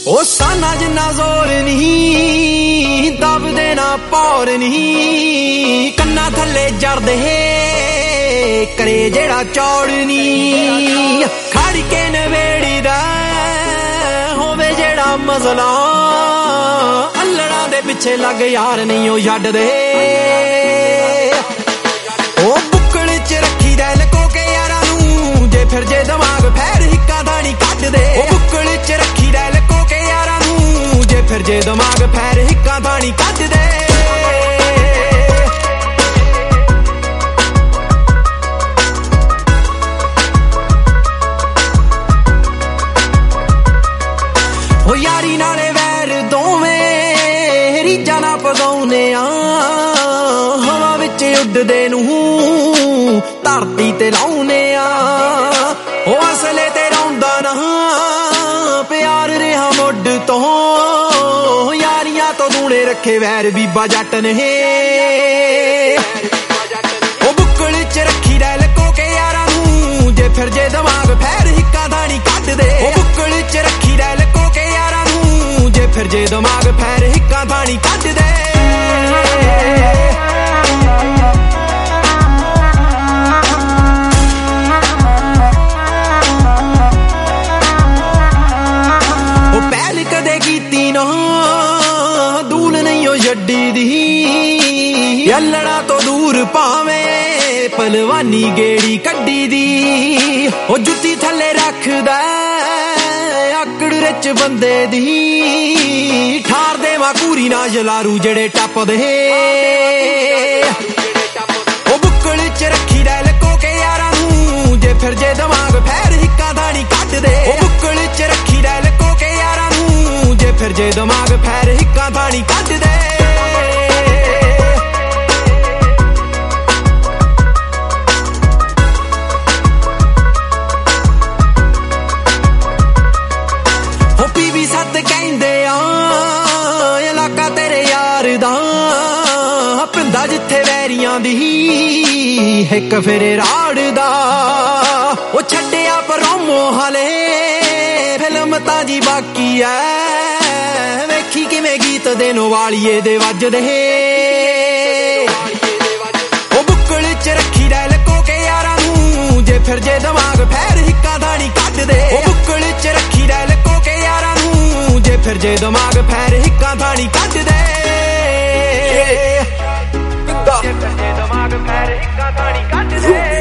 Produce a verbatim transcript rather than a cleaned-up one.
ਉਹ ਸਾਨਾ ਜਿੰਨਾ ਜ਼ੋਰ ਨਹੀਂ ਦਬਦੇ ਨਾ ਪੌਰ ਨਹੀਂ ਕੰਨਾਂ ਥੱਲੇ ਜਰਦੇ ਕਰੇ ਜਿਹੜਾ ਚੌੜ ਨਹੀਂ ਖੜ ਕੇ ਨਵੇੜੀ ਦਾ ਹੋਵੇ ਜਿਹੜਾ ਮਸਲਾ ਅੱਲੜਾਂ ਦੇ ਪਿੱਛੇ ਲੱਗ ਯਾਰ ਨਹੀਂ ਉਹ ਛੱਡਦੇ ਉਹ ਬੁੱਕਲ ਚ ਰੱਖੀ ਦਾ ਲਕੋ ਕੇ ਯਾਰਾਂ ਨੂੰ ਜੇ ਫਿਰ ਜੇ ਦਿਮਾਗ ਫੈਰ ਹਿੱਕਾਂ ਦਾ ਨਹੀਂ ਕੱਢਦੇ ਉਹ ਬੁੱਕਲ ਚ ਰੱਖੀ ਦਾ ਲਕੋ ਕੇ ਯਾਰਾਂ ਨੂੰ ਜੇ ਫਿਰ ਜੇ ਦਿਮਾਗ ਫੈਰ ਹਿੱਕਾਂ ਦਾ ਨਹੀਂ ਕੱਢਦੇ ਉਹ ਯਾਰੀ ਨਾਲੇ ਵੈਰ ਦੋਵੇਂ ਰੀਝਾਂ ਨਾ ਪਗਾਉਨੇ ਆ ਹਵਾ ਵਿੱਚ ਉੱਡਦੇ ਨੂੰ ਧਰਤੀ ਤੇ ਲਾਉਨੇ ਆ ਉਹ ਅਸਲੇ ਤੇ ਰੌਂਦਾ ਨਾ ਪਿਆਰ ਰਿਹਾ ਮੁੱਢ ਤੋਂ ਯਾਰੀਆਂ ਤੋਂ ਦੂਣੇ ਰੱਖੇ ਵੈਰ ਬੀਬਾ ਜੱਟ ਨੇ ਉਹ ਬੁੱਕਲ ਚ ਰੱਖੀ ਦਾ ਲਕੋ ਕੇ ਯਾਰਾਂ ਨੂੰ ਜੇ ਫਿਰ ਜੇ ਦਿਮਾਗ ਫੈਰ ਹਿੱਕਾਂ ਦਾ ਨਹੀਂ ਕੱਢਦੇ ਉਹ ਬੁੱਕਲ ਚ ਰੱਖੀ ਦਾ ਲਕੋ ਕੇ ਯਾਰਾਂ ਨੂੰ ਜੇ ਫਿਰ ਜੇ ਦਿਮਾਗ ਫੈਰ ਹਿੱਕਾਂ ਦਾ ਨਹੀਂ ਕੱਢਦੇ ਜੱਡੀ ਦੀ ਅੱਲੜਾ ਤੋਂ ਦੂਰ ਭਾਵੇਂ ਪਹਿਲਵਾਨੀ ਗੇੜੀ ਕੱਢੀ ਦੀ ਉਹ ਜੁੱਤੀ ਥੱਲੇ ਰੱਖਦਾ ਆਕੜ ਵਿੱਚ ਬੰਦੇ ਦੀ ਠਾਰ ਦੇ ਮਾਕੂਰੀ ਨਾ ਜਲਾਰੂ ਜਿਹੜੇ ਟੱਪਦੇ ਉਹ ਬੁੱਕਲ ਚ ਰੱਖੀ ਦਾ ਲਕੋ ਕੇ ਯਾਰਾਂ ਨੂੰ ਜੇ ਫਿਰ ਜੇ ਦਿਮਾਗ ਫੈਰ ਹਿੱਕਾਂ ਦਾ ਨਹੀਂ ਕੱਢਦੇ ਉਹ ਬੁੱਕਲ ਚ ਰੱਖੀ ਦਾ ਲਕੋ ਕੇ ਯਾਰਾਂ ਨੂੰ ਜੇ ਫਿਰ ਜੇ ਦਿਮਾਗ ਫੈਰ ਹਿੱਕਾਂ ਦਾ ਨਹੀਂ ਕੱਢਦੇ ਕਹਿੰਦੇ ਆ ਇਲਾਕਾ ਤੇਰੇ ਯਾਰ ਦਾ ਪਿੰਦਾ ਜਿੱਥੇ ਵੈਰੀਆਂ ਦੀ ਇੱਕ ਫੇਰੇ ਰਾੜਦਾ ਉਹ ਛੱਡਿਆ ਪਰੋਮੋ ਹਾਲੇ ਫਿਲਮ ਤਾਂ ਜੀ ਬਾਕੀ ਐ ਵੇਖੀ ਕਿਵੇਂ ਗੀਤ ਦੇ ਨਵਾਲੀਏ ਦੇ ਵੱਜਦੇ ਉਹ ਬੁੱਕਲ ਚ ਰੱਖੀ ਦਾ ਲਕੋ ਕੇ ਯਾਰਾਂ ਨੂੰ ਜੇ ਫਿਰ ਜੇ ਦਿਮਾਗ ਫੈਰ ਹਿੱਕਾਂ ਦਾ ਨਹੀਂ ਕੱਢਦੇ ਉਹ ਬੁੱਕਲ ਚ ਰੱਖੀ ਦਾ ਲਕੋ ਕੇ ਯਾਰਾਂ ਨੂੰ ਜੇ ਫਿਰ ਜੇ ਦਿਮਾਗ ਫੈਰ ਹਿੱਕਾਂ ਦਾ ਨਹੀਂ ਕੱਢਦੇ ਜੇ ਫਿਰ ਜੇ ਦਿਮਾਗ ਫੈਰ ਹਿੱਕਾਂ ਦਾ ਨਹੀਂ ਕੱਢਦੇ